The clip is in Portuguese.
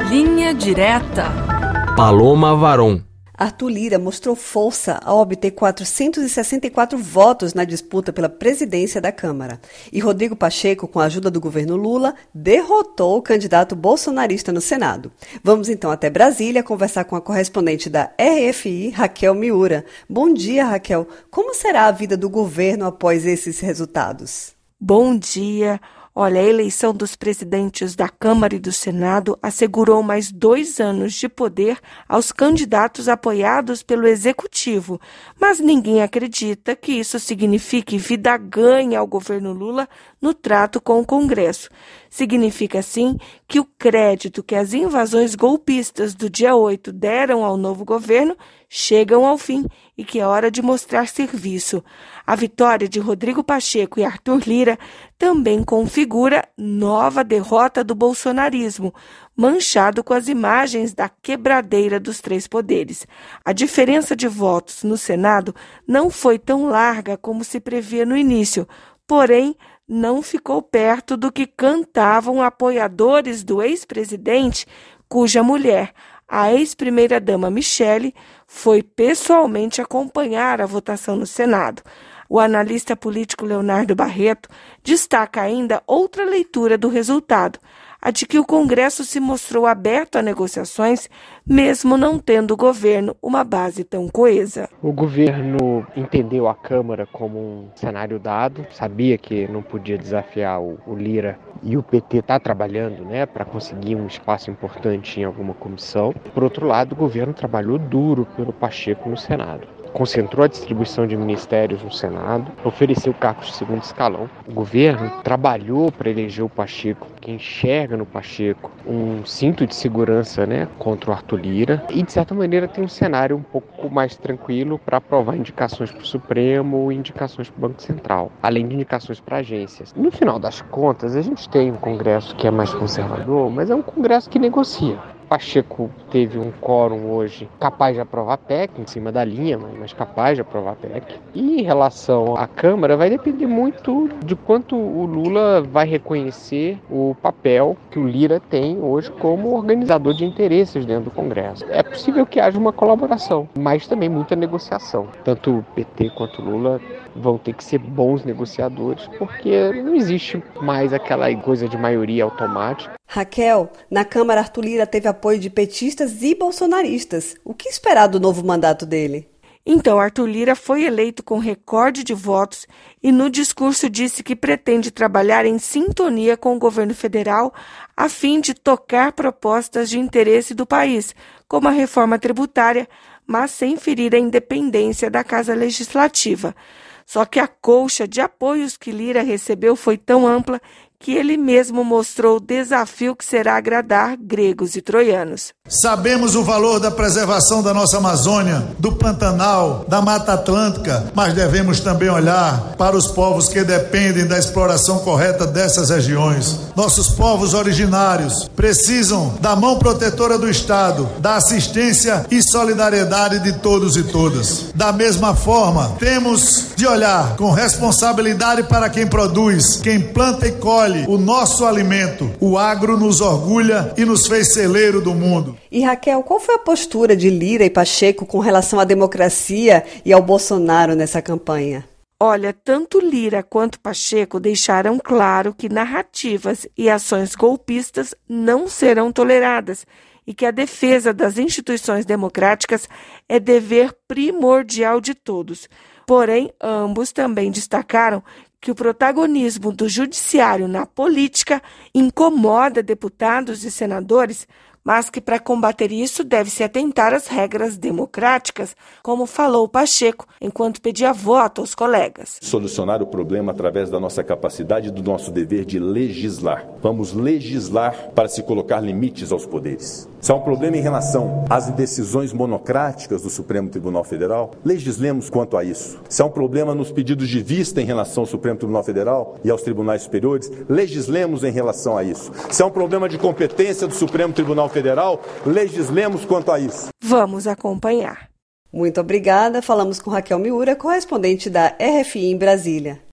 Linha Direta. Paloma Varon. Arthur Lira mostrou força ao obter 464 votos na disputa pela presidência da Câmara. E Rodrigo Pacheco, com a ajuda do governo Lula, derrotou o candidato bolsonarista no Senado. Vamos então até Brasília conversar com a correspondente da RFI, Raquel Miura. Bom dia, Raquel. Como será a vida do governo após esses resultados? Bom dia. Olha, a eleição dos presidentes da Câmara e do Senado assegurou mais 2 anos de poder aos candidatos apoiados pelo Executivo, mas ninguém acredita que isso signifique vida ganha ao governo Lula no trato com o Congresso. Significa, sim, que o crédito que as invasões golpistas do dia 8 deram ao novo governo chegam ao fim e que é hora de mostrar serviço. A vitória de Rodrigo Pacheco e Arthur Lira também configura nova derrota do bolsonarismo, manchado com as imagens da quebradeira dos 3 poderes. A diferença de votos no Senado não foi tão larga como se previa no início, porém, não ficou perto do que cantavam apoiadores do ex-presidente, cuja mulher, a ex-primeira-dama Michele, foi pessoalmente acompanhar a votação no Senado. O analista político Leonardo Barreto destaca ainda outra leitura do resultado, a de que o Congresso se mostrou aberto a negociações, mesmo não tendo o governo uma base tão coesa. O governo entendeu a Câmara como um cenário dado, sabia que não podia desafiar o Lira, e o PT está trabalhando, para conseguir um espaço importante em alguma comissão. Por outro lado, o governo trabalhou duro pelo Pacheco no Senado. Concentrou a distribuição de ministérios no Senado, ofereceu cargos de segundo escalão. O governo trabalhou para eleger o Pacheco, que enxerga no Pacheco um cinto de segurança contra o Arthur Lira, e de certa maneira tem um cenário um pouco mais tranquilo para aprovar indicações para o Supremo e indicações para o Banco Central, além de indicações para agências. No final das contas, a gente tem um Congresso que é mais conservador, mas é um Congresso que negocia. Pacheco teve um quórum hoje capaz de aprovar a PEC, em cima da linha, mas capaz de aprovar a PEC. E em relação à Câmara, vai depender muito de quanto o Lula vai reconhecer o papel que o Lira tem hoje como organizador de interesses dentro do Congresso. É possível que haja uma colaboração, mas também muita negociação. Tanto o PT quanto o Lula vão ter que ser bons negociadores, porque não existe mais aquela coisa de maioria automática. Raquel, na Câmara Arthur Lira teve apoio de petistas e bolsonaristas. O que esperar do novo mandato dele? Então, Arthur Lira foi eleito com recorde de votos e no discurso disse que pretende trabalhar em sintonia com o governo federal a fim de tocar propostas de interesse do país, como a reforma tributária, mas sem ferir a independência da Casa Legislativa. Só que a colcha de apoios que Lira recebeu foi tão ampla que ele mesmo mostrou o desafio que será agradar gregos e troianos. Sabemos o valor da preservação da nossa Amazônia, do Pantanal, da Mata Atlântica, mas devemos também olhar para os povos que dependem da exploração correta dessas regiões. Nossos povos originários precisam da mão protetora do Estado, da assistência e solidariedade de todos e todas. Da mesma forma, temos de olhar com responsabilidade para quem produz, quem planta e colhe o nosso alimento. O agro nos orgulha e nos fez celeiro do mundo. E Raquel, qual foi a postura de Lira e Pacheco com relação à democracia e ao Bolsonaro nessa campanha? Olha, tanto Lira quanto Pacheco deixaram claro que narrativas e ações golpistas não serão toleradas e que a defesa das instituições democráticas é dever primordial de todos. Porém, ambos também destacaram que o protagonismo do judiciário na política incomoda deputados e senadores, mas que para combater isso deve-se atentar às regras democráticas, como falou Pacheco, enquanto pedia voto aos colegas. Solucionar o problema através da nossa capacidade e do nosso dever de legislar. Vamos legislar para se colocar limites aos poderes. Se há um problema em relação às decisões monocráticas do Supremo Tribunal Federal, legislemos quanto a isso. Se há um problema nos pedidos de vista em relação ao Supremo Tribunal Federal e aos tribunais superiores, legislemos em relação a isso. Se há um problema de competência do Supremo Tribunal Federal, legislemos quanto a isso. Vamos acompanhar. Muito obrigada. Falamos com Raquel Miura, correspondente da RFI em Brasília.